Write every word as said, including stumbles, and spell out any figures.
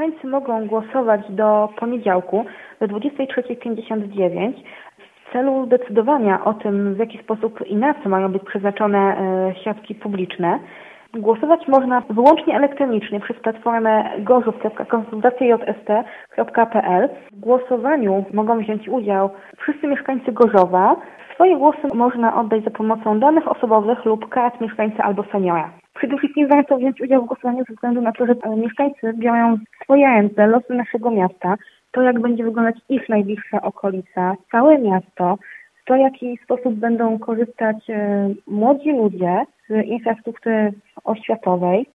mieszkańcy mogą głosować do poniedziałku, do dwudziestej trzeciej pięćdziesiąt dziewięć w celu decydowania o tym, w jaki sposób i na co mają być przeznaczone środki publiczne. Głosować można wyłącznie elektronicznie przez platformę gorzów kropka konsultacje j s t kropka p l. W głosowaniu mogą wziąć udział wszyscy mieszkańcy Gorzowa. Swoje głosy można oddać za pomocą danych osobowych lub kart mieszkańca albo seniora. Przede wszystkim warto wziąć udział w głosowaniu ze względu na to, że mieszkańcy biorą w swoje ręce losy naszego miasta, to jak będzie wyglądać ich najbliższa okolica, całe miasto, to w jaki sposób będą korzystać młodzi ludzie z infrastruktury oświatowej.